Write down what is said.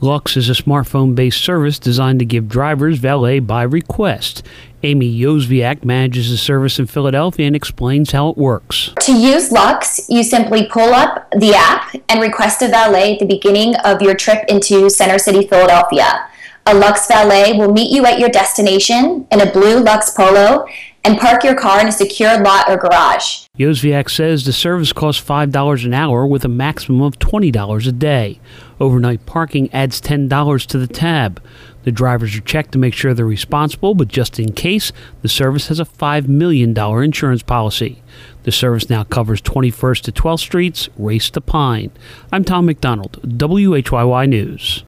Lux is a smartphone-based service designed to give drivers valet by request. Amy Yozviak manages the service in Philadelphia and explains how it works. To use Lux, you simply pull up the app and request a valet at the beginning of your trip into Center City, Philadelphia. A Lux valet will meet you at your destination in a blue Lux Polo and park your car in a secure lot or garage. Yozviak says the service costs $5 an hour with a maximum of $20 a day. Overnight parking adds $10 to the tab. The drivers are checked to make sure they're responsible, but just in case, the service has a $5 million insurance policy. The service now covers 21st to 12th Streets, Race to Pine. I'm Tom McDonald, WHYY News.